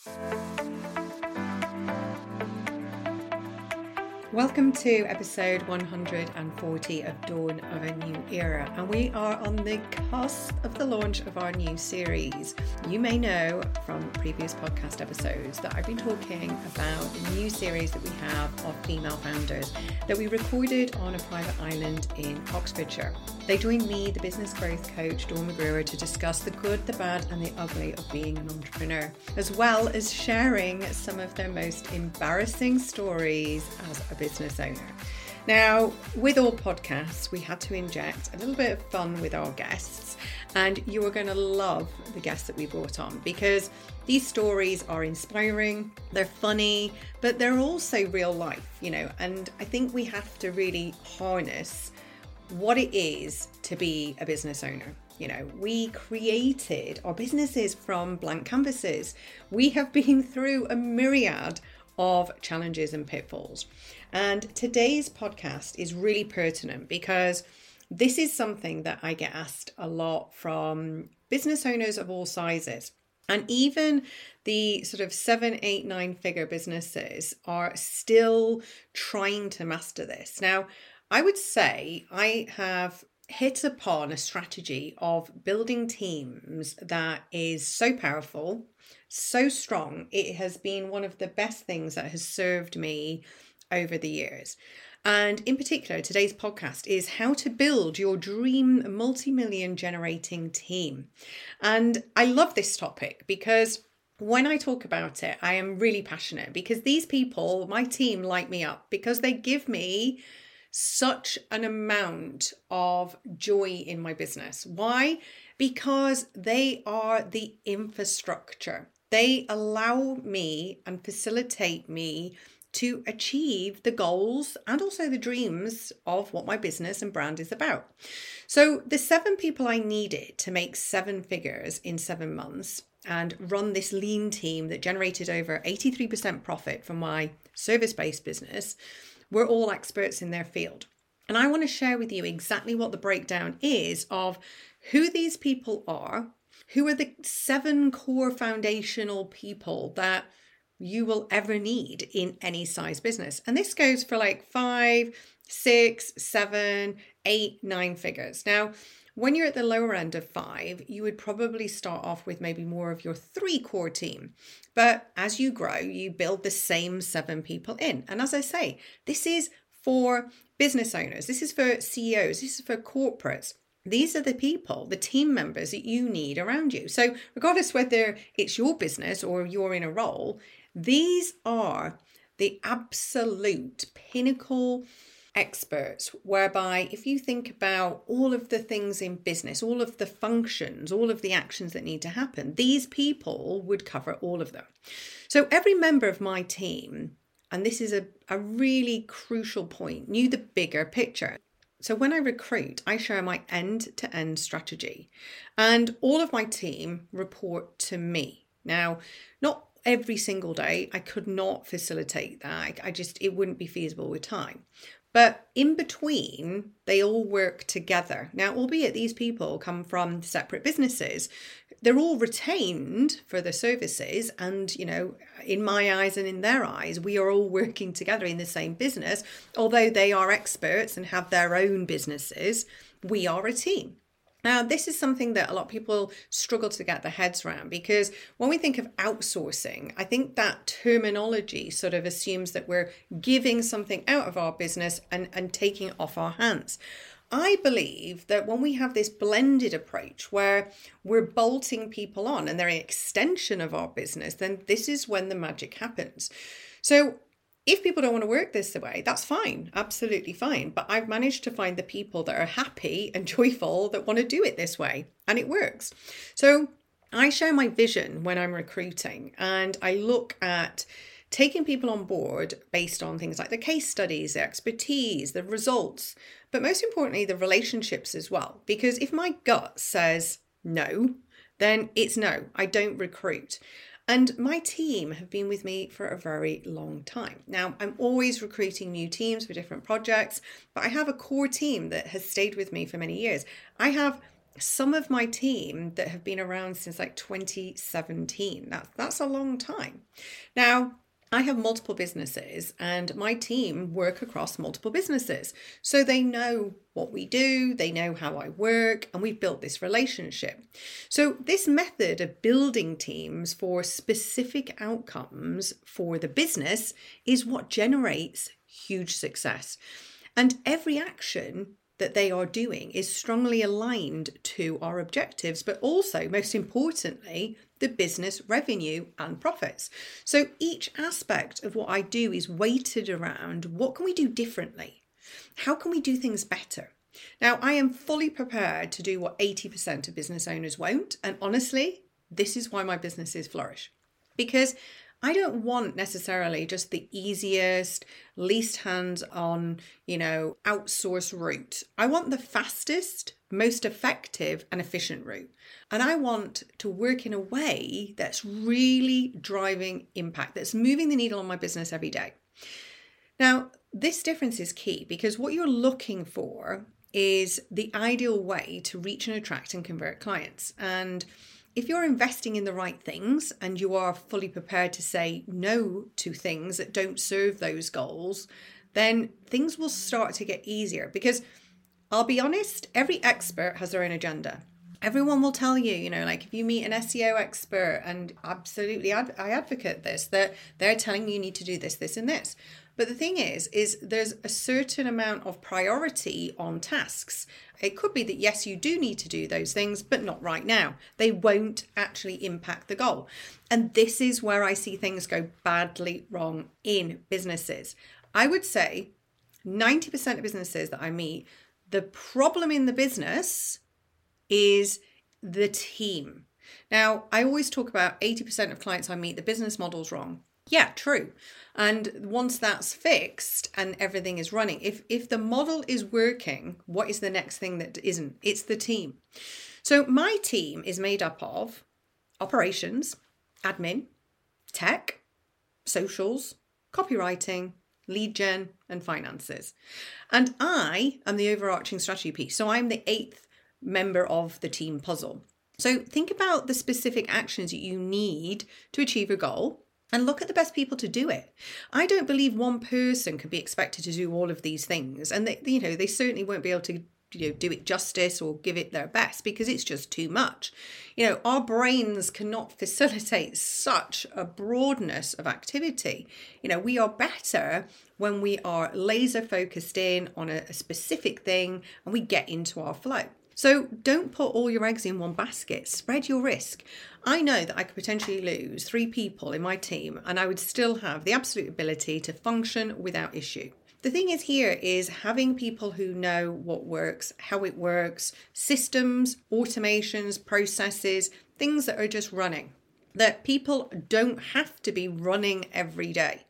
Welcome to episode 140 of Dawn of a New Era, and we are on the cusp of the launch of our new series. You may know from previous podcast episodes that I've been talking about the new series that we have of female founders that we recorded on a private island in Oxfordshire. They joined me, the business growth coach Dawn McGruer, to discuss the good, the bad and the ugly of being an entrepreneur, as well as sharing some of their most embarrassing stories as a business owner. Now, with all podcasts, we had to inject a little bit of fun with our guests, and you are going to love the guests that we brought on because these stories are inspiring, they're funny, but they're also real life, and I think we have to really harness what it is to be a business owner. We created our businesses from blank canvases. We have been through a myriad of challenges and pitfalls. And today's podcast is really pertinent because this is something that I get asked a lot from business owners of all sizes. And even the sort of 7, 8, 9-figure businesses are still trying to master this. Now, I would say I have hit upon a strategy of building teams that is so powerful, so strong. It has been one of the best things that has served me over the years. And in particular, today's podcast is how to build your dream multi-million generating team. And I love this topic because when I talk about it, I am really passionate because these people, my team, light me up because they give me such an amount of joy in my business. Why? Because they are the infrastructure. They allow me and facilitate me to achieve the goals and also the dreams of what my business and brand is about. So the 7 people I needed to make 7 figures in 7 months and run this lean team that generated over 83% profit from my service-based business were all experts in their field. And I want to share with you exactly what the breakdown is of who these people are, who are the 7 core foundational people that you will ever need in any size business. And this goes for like 5, 6, 7, 8, 9 figures. Now, when you're at the lower end of 5, you would probably start off with maybe more of your 3 core team. But as you grow, you build the same 7 people in. And as I say, this is for business owners. This is for CEOs. This is for corporates. These are the people, the team members that you need around you. So regardless whether it's your business or you're in a role, these are the absolute pinnacle experts, whereby if you think about all of the things in business, all of the functions, all of the actions that need to happen, these people would cover all of them. So every member of my team, and this is a really crucial point, knew the bigger picture. So when I recruit, I share my end-to-end strategy and all of my team report to me. Now, not every single day, I could not facilitate that. It wouldn't be feasible with time. But in between, they all work together. Now, albeit these people come from separate businesses, they're all retained for the services. And, in my eyes and in their eyes, we are all working together in the same business. Although they are experts and have their own businesses, we are a team. Now, this is something that a lot of people struggle to get their heads around because when we think of outsourcing, I think that terminology sort of assumes that we're giving something out of our business and taking it off our hands. I believe that when we have this blended approach where we're bolting people on and they're an extension of our business, then this is when the magic happens. So if people don't want to work this way, that's fine, absolutely fine. But I've managed to find the people that are happy and joyful that want to do it this way, and it works. So I share my vision when I'm recruiting, and I look at taking people on board based on things like the case studies, the expertise, the results, but most importantly, the relationships as well. Because if my gut says no, then it's no, I don't recruit. And my team have been with me for a very long time. Now, I'm always recruiting new teams for different projects, but I have a core team that has stayed with me for many years. I have some of my team that have been around since like 2017. That's a long time. Now, I have multiple businesses and my team work across multiple businesses. So they know what we do, they know how I work, and we've built this relationship. So this method of building teams for specific outcomes for the business is what generates huge success. And every action that they are doing is strongly aligned to our objectives, but also, most importantly, the business revenue and profits. So each aspect of what I do is weighted around what can we do differently? How can we do things better? Now, I am fully prepared to do what 80% of business owners won't. And honestly, this is why my businesses flourish. Because I don't want necessarily just the easiest, least hands-on, outsource route. I want the fastest, most effective and efficient route. And I want to work in a way that's really driving impact, that's moving the needle on my business every day. Now, this difference is key because what you're looking for is the ideal way to reach and attract and convert clients. And if you're investing in the right things and you are fully prepared to say no to things that don't serve those goals, then things will start to get easier. Because I'll be honest, every expert has their own agenda. Everyone will tell you, like if you meet an SEO expert, and absolutely I advocate this, that they're telling you need to do this, this and this. But the thing is there's a certain amount of priority on tasks. It could be that, yes, you do need to do those things, but not right now. They won't actually impact the goal. And this is where I see things go badly wrong in businesses. I would say 90% of businesses that I meet, the problem in the business is the team. Now, I always talk about 80% of clients I meet, the business model's wrong. Yeah, true. And once that's fixed and everything is running, if the model is working, what is the next thing that isn't? It's the team. So my team is made up of operations, admin, tech, socials, copywriting, lead gen, and finances. And I am the overarching strategy piece. So I'm the 8th member of the team puzzle. So think about the specific actions that you need to achieve a goal and look at the best people to do it. I don't believe one person can be expected to do all of these things. And they certainly won't be able to do it justice or give it their best because it's just too much. Our brains cannot facilitate such a broadness of activity. We are better when we are laser focused in on a specific thing and we get into our flow. So don't put all your eggs in one basket. Spread your risk. I know that I could potentially lose 3 people in my team and I would still have the absolute ability to function without issue. The thing is here is having people who know what works, how it works, systems, automations, processes, things that are just running, that people don't have to be running every day.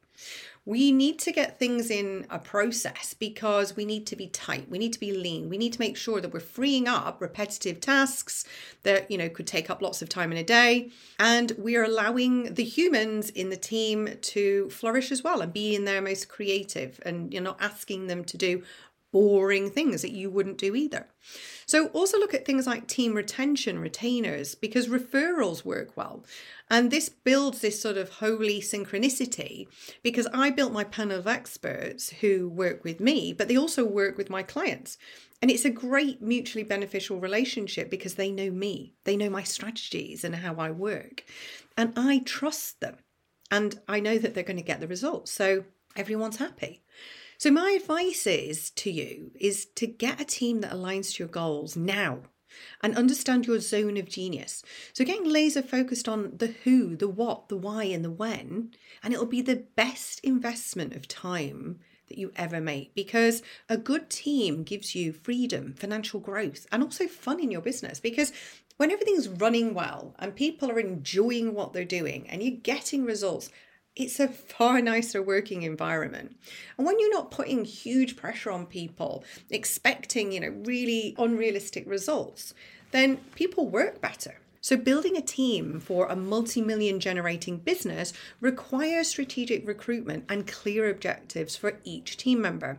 We need to get things in a process because we need to be tight. We need to be lean. We need to make sure that we're freeing up repetitive tasks that, could take up lots of time in a day. And we are allowing the humans in the team to flourish as well and be in their most creative. And you're not asking them to do boring things that you wouldn't do either. So also look at things like team retention, retainers, because referrals work well. And this builds this sort of holy synchronicity because I built my panel of experts who work with me, but they also work with my clients. And it's a great mutually beneficial relationship because they know me, they know my strategies and how I work. And I trust them and I know that they're going to get the results. So everyone's happy. So my advice to you is to get a team that aligns to your goals now and understand your zone of genius. So getting laser focused on the who, the what, the why, and the when, and it'll be the best investment of time that you ever make because a good team gives you freedom, financial growth, and also fun in your business because when everything's running well and people are enjoying what they're doing and you're getting results, it's a far nicer working environment. And when you're not putting huge pressure on people, expecting, really unrealistic results, then people work better. So building a team for a multi-million generating business requires strategic recruitment and clear objectives for each team member.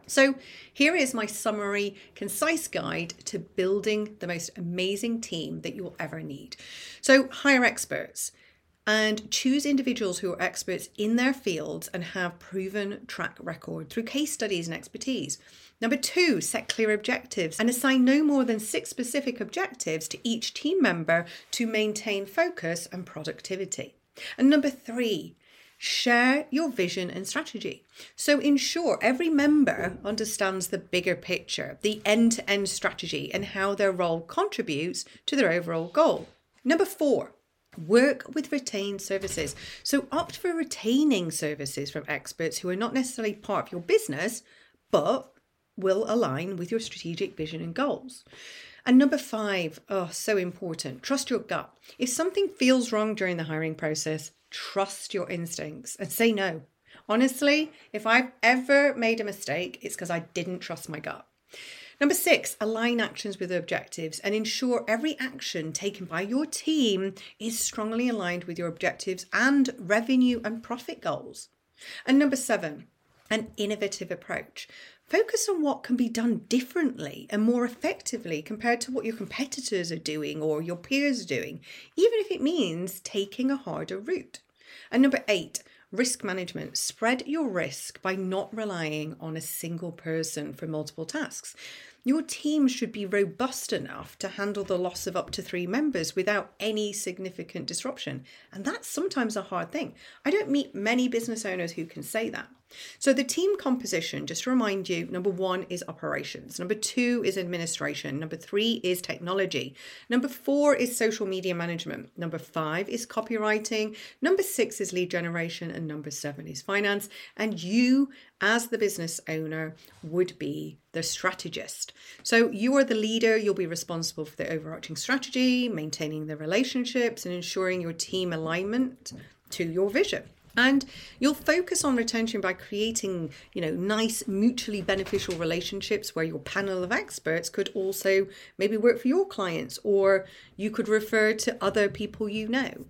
So here is my summary, concise guide to building the most amazing team that you will ever need. So hire experts and choose individuals who are experts in their fields and have proven track record through case studies and expertise. Number 2, set clear objectives and assign no more than 6 specific objectives to each team member to maintain focus and productivity. And number 3, share your vision and strategy. So ensure every member understands the bigger picture, the end-to-end strategy, and how their role contributes to their overall goal. Number 4, work with retained services. So opt for retaining services from experts who are not necessarily part of your business, but will align with your strategic vision and goals. And number 5, so important, trust your gut. If something feels wrong during the hiring process, trust your instincts and say no. Honestly, if I've ever made a mistake, it's because I didn't trust my gut. Number 6, align actions with objectives and ensure every action taken by your team is strongly aligned with your objectives and revenue and profit goals. And number 7, an innovative approach. Focus on what can be done differently and more effectively compared to what your competitors are doing or your peers are doing, even if it means taking a harder route. And number 8, risk management. Spread your risk by not relying on a single person for multiple tasks. Your team should be robust enough to handle the loss of up to 3 members without any significant disruption. And that's sometimes a hard thing. I don't meet many business owners who can say that. So the team composition, just to remind you, number 1 is operations. Number 2 is administration. Number 3 is technology. Number 4 is social media management. Number 5 is copywriting. Number 6 is lead generation. And number 7 is finance. And you, as the business owner, would be the strategist. So you are the leader. You'll be responsible for the overarching strategy, maintaining the relationships, and ensuring your team alignment to your vision. And you'll focus on retention by creating, nice mutually beneficial relationships where your panel of experts could also maybe work for your clients, or you could refer to other people you know.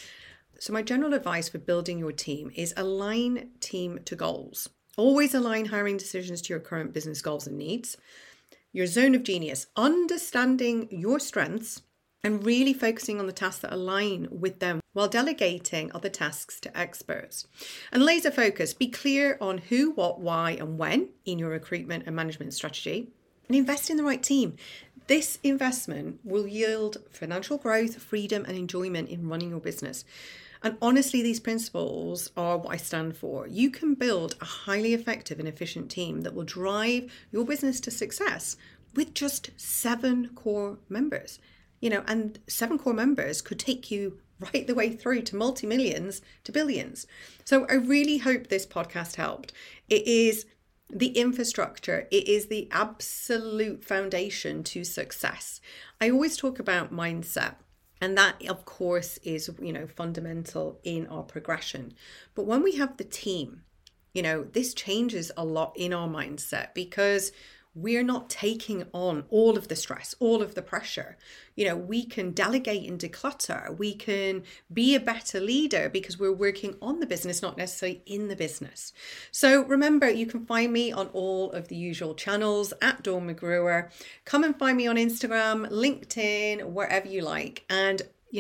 So my general advice for building your team is align team to goals. Always align hiring decisions to your current business goals and needs. Your zone of genius, understanding your strengths and really focusing on the tasks that align with them while delegating other tasks to experts. And laser focus, be clear on who, what, why, and when in your recruitment and management strategy, and invest in the right team. This investment will yield financial growth, freedom, and enjoyment in running your business. And honestly, these principles are what I stand for. You can build a highly effective and efficient team that will drive your business to success with just 7 core members. And 7 core members could take you right the way through to multi-millions to billions. So I really hope this podcast helped. It is the infrastructure. It is the absolute foundation to success. I always talk about mindset, and that, of course, is, fundamental in our progression. But when we have the team, this changes a lot in our mindset because we're not taking on all of the stress, all of the pressure. We can delegate and declutter. We can be a better leader because we're working on the business, not necessarily in the business. So remember, you can find me on all of the usual channels at Dawn McGruer. Come and find me on Instagram, LinkedIn, wherever you like. And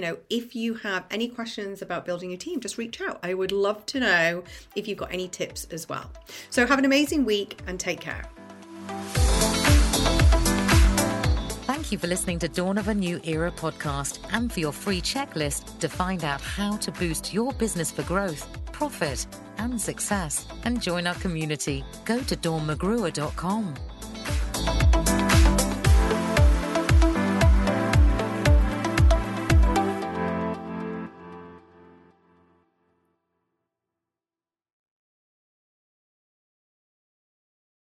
if you have any questions about building a team, just reach out. I would love to know if you've got any tips as well. So have an amazing week and take care. Thank you for listening to Dawn of a New Era podcast and for your free checklist to find out how to boost your business for growth, profit, and success. And join our community. Go to dawnmcgruer.com.